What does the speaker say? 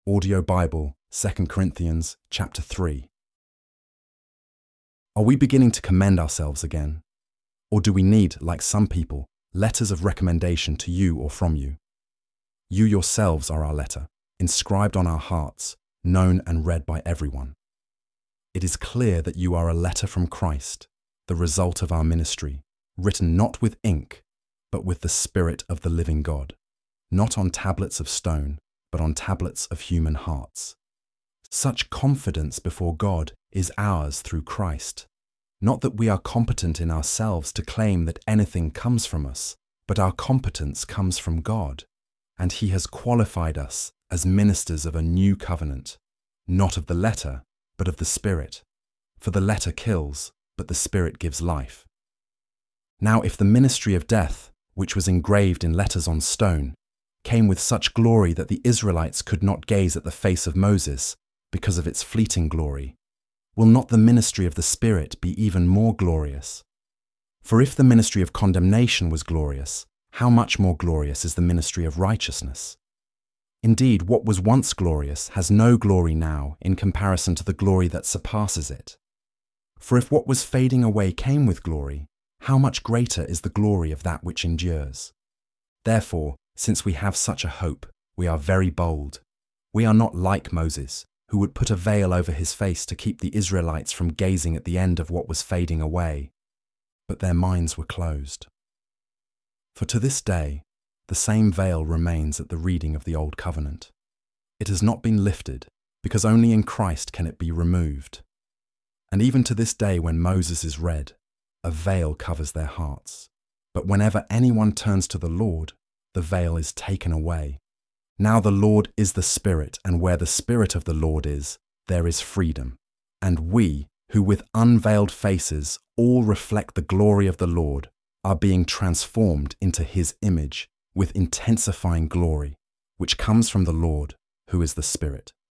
Audio Bible, 2 Corinthians chapter 3. Are we beginning to commend ourselves again? Or do we need, like some people, letters of recommendation to you or from you? You yourselves are our letter, inscribed on our hearts, known and read by everyone. It is clear that you are a letter from Christ, the result of our ministry, written not with ink, but with the Spirit of the living God, not on tablets of stone, but on tablets of human hearts. Such confidence before God is ours through Christ. Not that we are competent in ourselves to claim that anything comes from us, but our competence comes from God, and He has qualified us as ministers of a new covenant, not of the letter, but of the Spirit. For the letter kills, but the Spirit gives life. Now if the ministry of death, which was engraved in letters on stone, came with such glory that the Israelites could not gaze at the face of Moses because of its fleeting glory, will not the ministry of the Spirit be even more glorious? For if the ministry of condemnation was glorious, how much more glorious is the ministry of righteousness? Indeed, what was once glorious has no glory now in comparison to the glory that surpasses it. For if what was fading away came with glory, how much greater is the glory of that which endures? Therefore, since we have such a hope, we are very bold. We are not like Moses, who would put a veil over his face to keep the Israelites from gazing at the end of what was fading away. But their minds were closed. For to this day, the same veil remains at the reading of the Old Covenant. It has not been lifted, because only in Christ can it be removed. And even to this day when Moses is read, a veil covers their hearts. But whenever anyone turns to the Lord, the veil is taken away. Now the Lord is the Spirit, and where the Spirit of the Lord is, there is freedom. And we, who with unveiled faces all reflect the glory of the Lord, are being transformed into His image with intensifying glory, which comes from the Lord, who is the Spirit.